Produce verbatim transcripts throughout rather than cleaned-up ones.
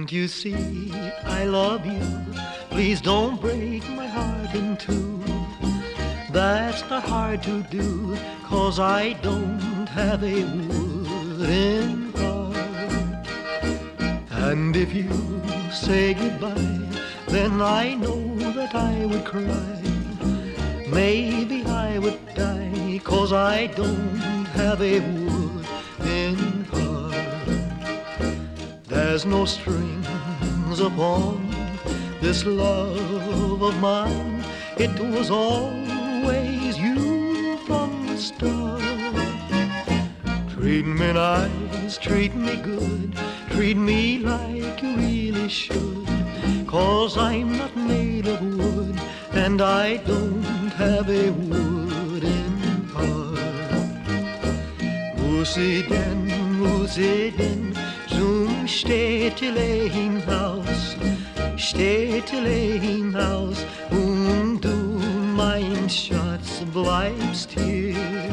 Can't you see I love you? Please don't break my heart in two. That's not hard to do, 'cause I don't have a wooden heart. And if you say goodbye, then I know that I would cry. Maybe I would die, 'cause I don't have a wooden heart. There's no strings upon this love of mine. It was always you from the start. Treat me nice, treat me good, treat me like you really should, 'cause I'm not made of wood, and I don't have a wooden heart. Musi den, musi den, zum Städtele hinaus, Städtele hinaus, und du, mein Schatz, bleibst hier.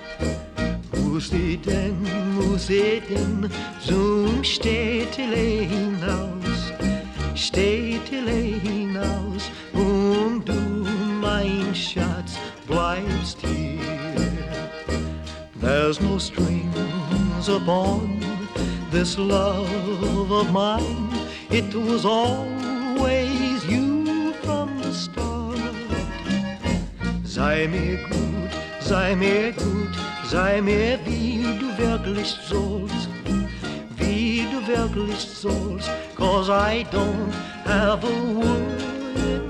Musi den, musi den, zum Städtele hinaus, Städtele hinaus, und du, mein Schatz, bleibst hier. There's no strings upon this love of mine. It was always you from the start. Sei mir gut, sei mir gut, sei mir wie du wirklich sollst, wie du wirklich sollst, 'cause I don't have a word